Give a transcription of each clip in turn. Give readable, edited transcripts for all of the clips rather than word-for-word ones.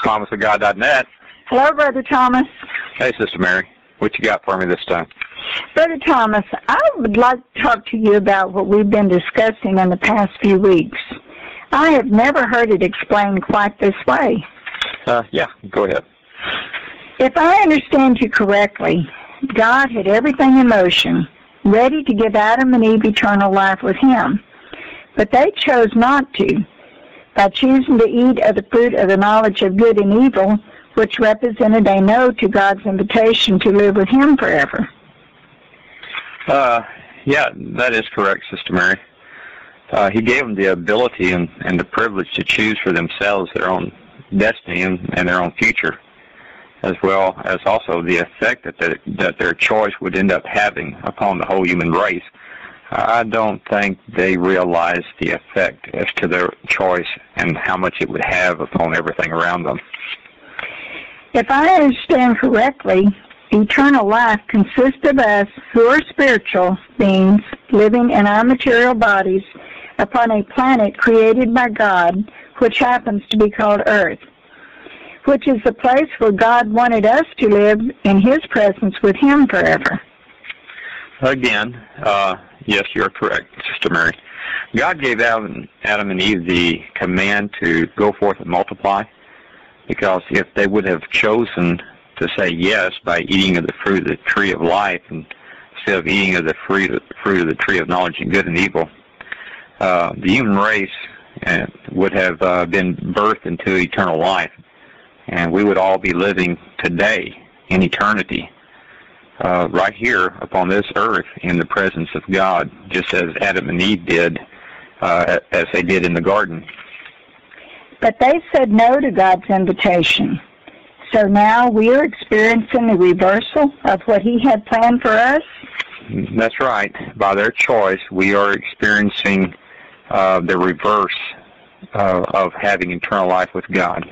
ThomasofGod.net. Hello, Brother Thomas. Hey, Sister Mary. What you got for me this time? Brother Thomas, I would like to talk to you about what we've been discussing in the past few weeks. I have never heard it explained quite this way. Yeah, go ahead. If I understand you correctly, God had everything in motion, ready to give Adam and Eve eternal life with Him. But they chose not to, by choosing to eat of the fruit of the knowledge of good and evil, which represented a no to God's invitation to live with Him forever. Yeah, that is correct, Sister Mary. He gave them the ability and the privilege to choose for themselves their own destiny and their own future, as well as also the effect that their choice would end up having upon the whole human race. I don't think they realized the effect as to their choice and how much it would have upon everything around them. If I understand correctly, eternal life consists of us who are spiritual beings living in our material bodies upon a planet created by God, which happens to be called Earth, which is the place where God wanted us to live in His presence with Him forever. Again, yes, you're correct, Sister Mary. God gave Adam and Eve the command to go forth and multiply, because if they would have chosen to say yes by eating of the fruit of the tree of life instead of eating of the fruit of the tree of knowledge of good and evil, the human race would have been birthed into eternal life, and we would all be living today in eternity right here upon this earth in the presence of God, just as Adam and Eve did, as they did in the garden. But they said no to God's invitation. So now we are experiencing the reversal of what He had planned for us? That's right. By their choice, we are experiencing the reverse of having eternal life with God.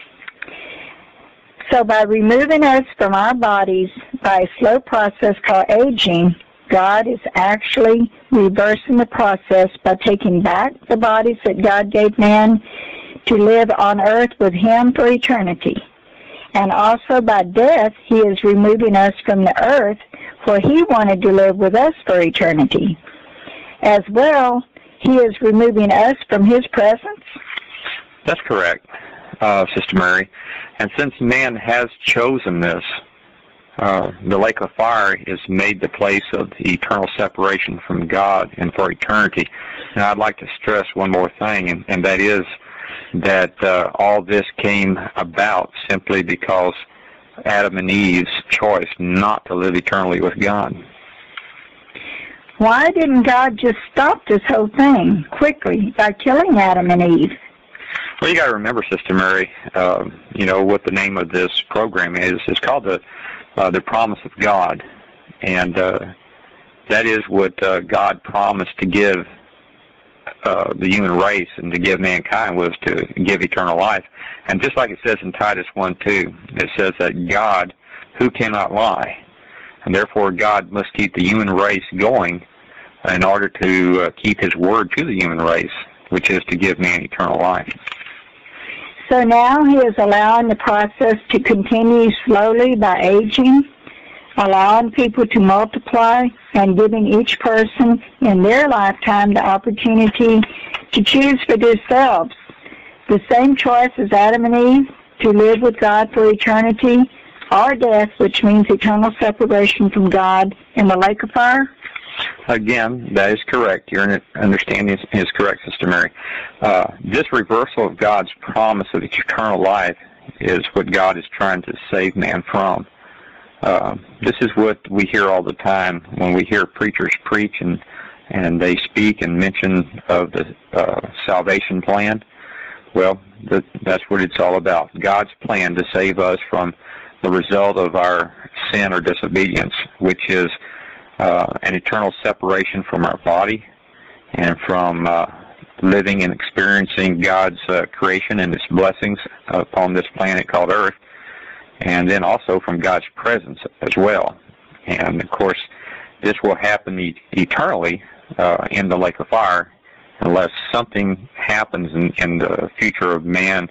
So by removing us from our bodies by a slow process called aging, God is actually reversing the process by taking back the bodies that God gave man to live on earth with Him for eternity. And also by death, He is removing us from the earth where He wanted to live with us for eternity. As well, He is removing us from His presence. That's correct, Sister Mary. And since man has chosen this, the lake of fire is made the place of eternal separation from God and for eternity. And I'd like to stress one more thing, and that is that all this came about simply because Adam and Eve's choice not to live eternally with God. Why didn't God just stop this whole thing quickly by killing Adam and Eve? Well, you got to remember, Sister Mary, what the name of this program is. It's called the Promise of God, and that is what God promised to give the human race and to give mankind, was to give eternal life. And just like it says in Titus 1:2, it says that God, who cannot lie, and therefore God must keep the human race going in order to keep His word to the human race, which is to give man eternal life. So now He is allowing the process to continue slowly by aging, allowing people to multiply, and giving each person in their lifetime the opportunity to choose for themselves the same choice as Adam and Eve, to live with God for eternity, or death, which means eternal separation from God in the lake of fire? Again, that is correct. Your understanding is correct, Sister Mary. This reversal of God's promise of eternal life is what God is trying to save man from. This is what we hear all the time when we hear preachers preach and they speak and mention of the salvation plan. Well, that's what it's all about. God's plan to save us from the result of our sin or disobedience, which is an eternal separation from our body and from living and experiencing God's creation and His blessings upon this planet called Earth, and then also from God's presence as well. And, of course, this will happen eternally in the lake of fire unless something happens in the future of man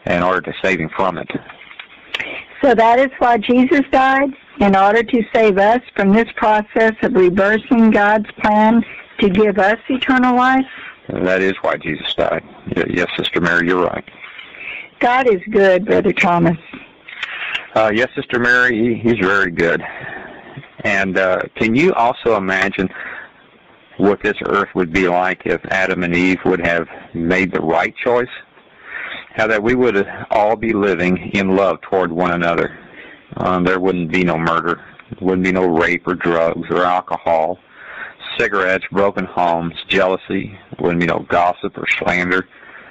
in order to save him from it. So that is why Jesus died, in order to save us from this process of reversing God's plan to give us eternal life? That is why Jesus died. Yes, Sister Mary, you're right. God is good, Brother Thomas. Yes, Sister Mary, he's very good. And can you also imagine what this earth would be like if Adam and Eve would have made the right choice? How that we would all be living in love toward one another. There wouldn't be no murder. There wouldn't be no rape or drugs or alcohol, cigarettes, broken homes, jealousy. There wouldn't be no gossip or slander.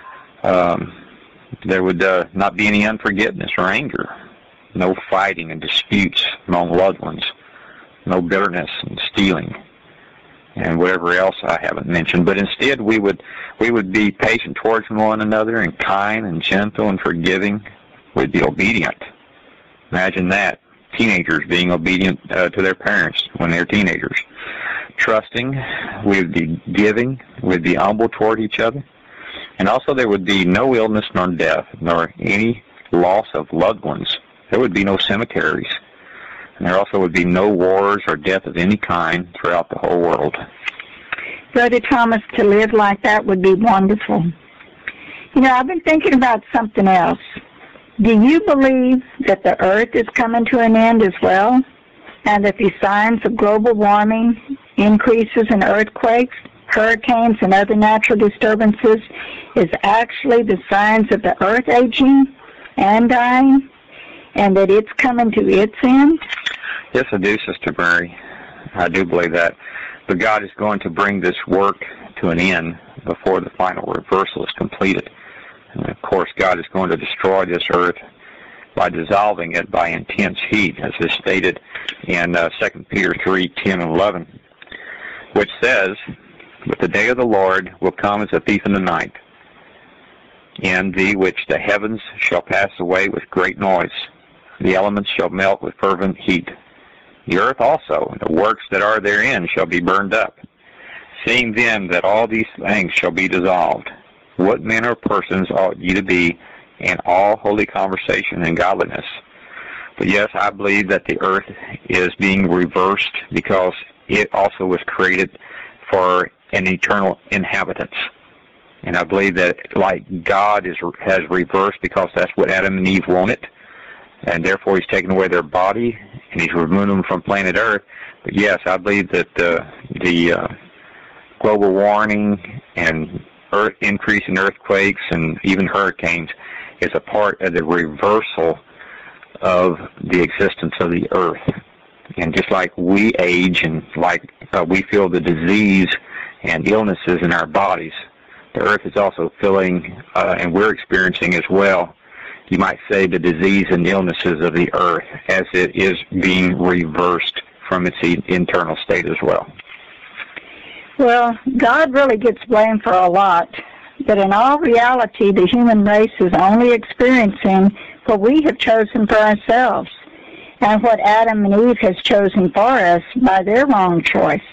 There would not be any unforgiveness or anger. No fighting and disputes among loved ones. No bitterness and stealing and whatever else I haven't mentioned. But instead, we would be patient towards one another and kind and gentle and forgiving. We'd be obedient. Imagine that. Teenagers being obedient to their parents when they're teenagers. Trusting. We'd be giving. We'd be humble toward each other. And also there would be no illness nor death nor any loss of loved ones. There would be no cemeteries. And there also would be no wars or death of any kind throughout the whole world. Brother Thomas, to live like that would be wonderful. You know, I've been thinking about something else. Do you believe that the earth is coming to an end as well? And that the signs of global warming, increases in earthquakes, hurricanes, and other natural disturbances is actually the signs of the earth aging and dying? And that it's coming to its end? Yes, I do, Sister Mary. I do believe that. But God is going to bring this work to an end before the final reversal is completed. And of course, God is going to destroy this earth by dissolving it by intense heat, as is stated in 2 Peter 3:10 and 11, which says, "But the day of the Lord will come as a thief in the night, in the which the heavens shall pass away with great noise. The elements shall melt with fervent heat. The earth also, and the works that are therein, shall be burned up. Seeing then that all these things shall be dissolved, what manner of persons ought ye to be in all holy conversation and godliness?" But yes, I believe that the earth is being reversed because it also was created for an eternal inhabitants. And I believe that like God has reversed because that's what Adam and Eve wanted. And therefore he's taken away their body and he's removed them from planet Earth. But yes, I believe that the global warming and increase in earthquakes and even hurricanes is a part of the reversal of the existence of the earth. And just like we age and like we feel the disease and illnesses in our bodies, the earth is also feeling, and we're experiencing as well, you might say, the disease and illnesses of the earth as it is being reversed from its internal state as well. Well, God really gets blamed for a lot, but in all reality, the human race is only experiencing what we have chosen for ourselves and what Adam and Eve has chosen for us by their wrong choice.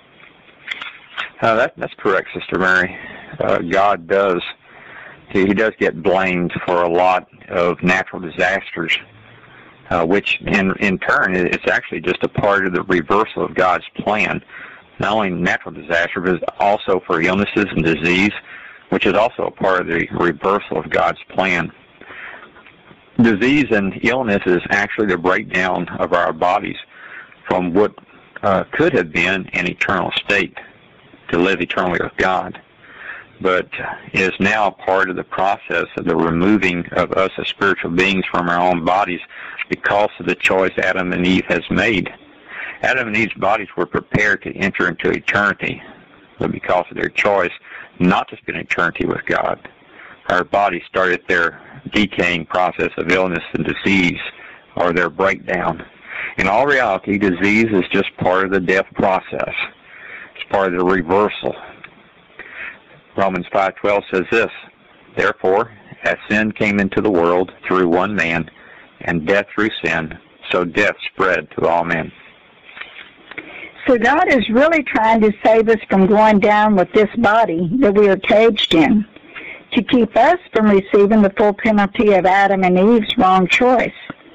That's correct, Sister Mary. God does. He does get blamed for a lot of natural disasters, which in turn, it's actually just a part of the reversal of God's plan. Not only natural disaster, but also for illnesses and disease, which is also a part of the reversal of God's plan. Disease and illness is actually the breakdown of our bodies from what could have been an eternal state to live eternally with God, but is now part of the process of the removing of us as spiritual beings from our own bodies because of the choice Adam and Eve has made. Adam and Eve's bodies were prepared to enter into eternity, but because of their choice not to spend eternity with God, our bodies started their decaying process of illness and disease, or their breakdown. In all reality, disease is just part of the death process. It's part of the reversal. Romans 5:12 says this, "Therefore, as sin came into the world through one man, and death through sin, so death spread to all men." So God is really trying to save us from going down with this body that we are caged in. to keep us from receiving the full penalty of Adam and Eve's wrong choice.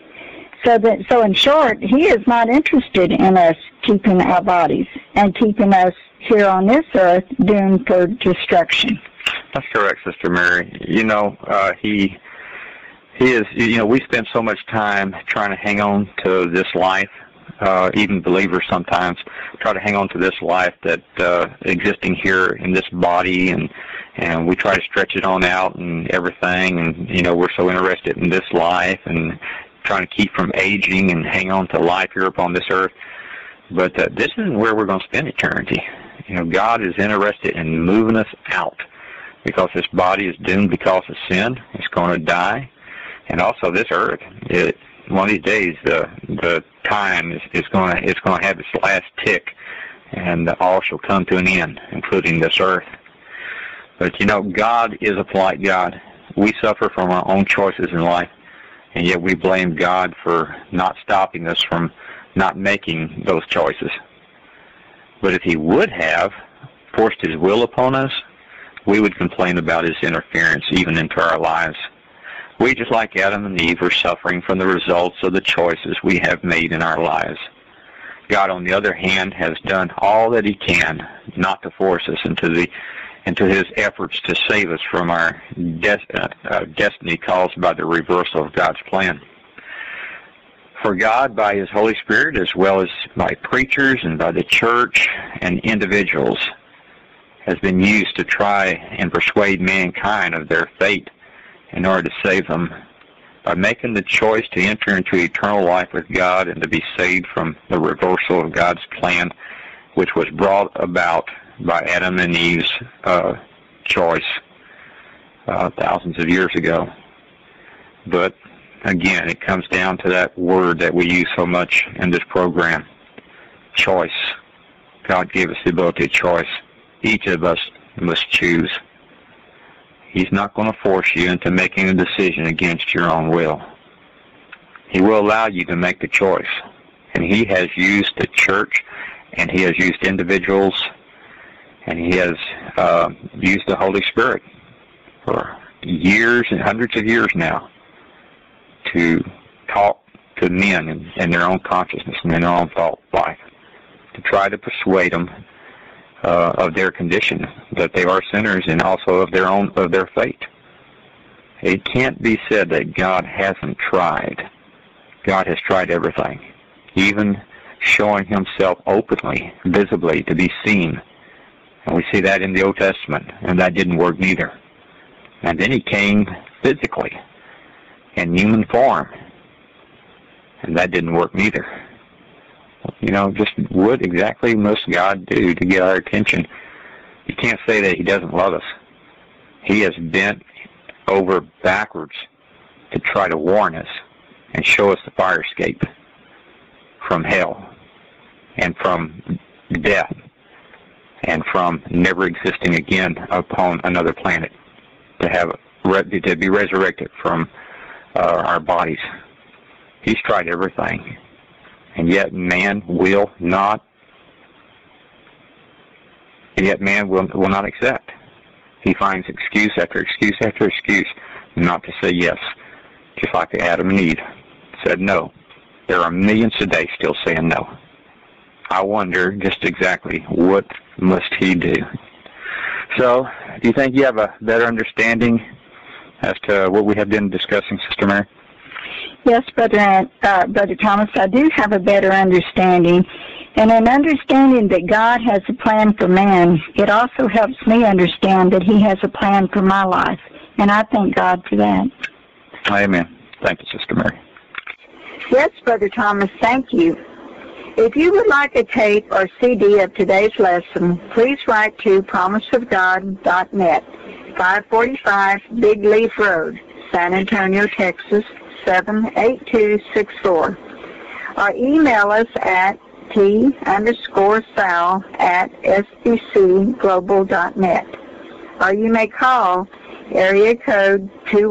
So in short, he is not interested in us keeping our bodies and keeping us here on this earth doomed for destruction. That's correct, Sister Mary. He is, we spend so much time trying to hang on to this life. Even believers sometimes try to hang on to this life that existing here in this body, and we try to stretch it on out and everything, and we're so interested in this life and trying to keep from aging and hang on to life here upon this earth. But this isn't where we're going to spend eternity. God is interested in moving us out because this body is doomed because of sin. It's going to die. And also this earth, one of these days, the time is going to have its last tick, and all shall come to an end, including this earth. But God is a polite God. We suffer from our own choices in life, and yet we blame God for not stopping us from not making those choices. But if he would have forced his will upon us, we would complain about his interference even into our lives. We, just like Adam and Eve, are suffering from the results of the choices we have made in our lives. God, on the other hand, has done all that he can not to force us into his efforts to save us from our destiny caused by the reversal of God's plan. For God, by his Holy Spirit, as well as by preachers and by the church and individuals, has been used to try and persuade mankind of their fate in order to save them by making the choice to enter into eternal life with God and to be saved from the reversal of God's plan, which was brought about by Adam and Eve's choice thousands of years ago. But again, it comes down to that word that we use so much in this program, choice. God gave us the ability of choice. Each of us must choose. He's not going to force you into making a decision against your own will. He will allow you to make the choice. And he has used the church, and he has used individuals, and he has used the Holy Spirit for years and hundreds of years now to talk to men in their own consciousness and in their own thought life, to try to persuade them of their condition, that they are sinners, and also of their fate. It can't be said that God hasn't tried. God has tried everything, even showing himself openly, visibly, to be seen. And we see that in the Old Testament, and that didn't work neither. And then he came physically, in human form, and that didn't work neither. Just what exactly must God do to get our attention? You can't say that he doesn't love us. He has bent over backwards to try to warn us and show us the fire escape from hell and from death and from never existing again upon another planet, to be resurrected from our bodies. He's tried everything, and yet man will not. And yet man will not accept. He finds excuse after excuse after excuse not to say yes, just like Adam and Eve said no. There are millions today still saying no. I wonder just exactly what must he do. So, do you think you have a better understanding as to what we have been discussing, Sister Mary? Yes, Brother Thomas, I do have a better understanding. And in understanding that God has a plan for man, it also helps me understand that he has a plan for my life. And I thank God for that. Amen. Thank you, Sister Mary. Yes, Brother Thomas, thank you. If you would like a tape or CD of today's lesson, please write to promiseofgod.net, 545 Big Leaf Road, San Antonio, Texas, 78264. Or email us at t_sal@sbcglobal.net. Or you may call area code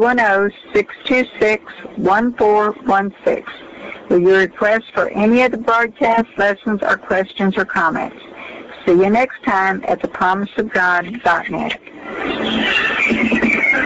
210-626-1416 with your request for any of the broadcast lessons or questions or comments. See you next time at thepromiseofgod.net.